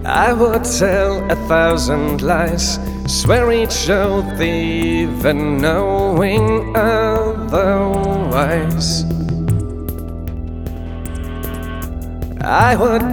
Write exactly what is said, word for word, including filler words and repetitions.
I would tell a thousand lies, swear each truth even knowing otherwise. I would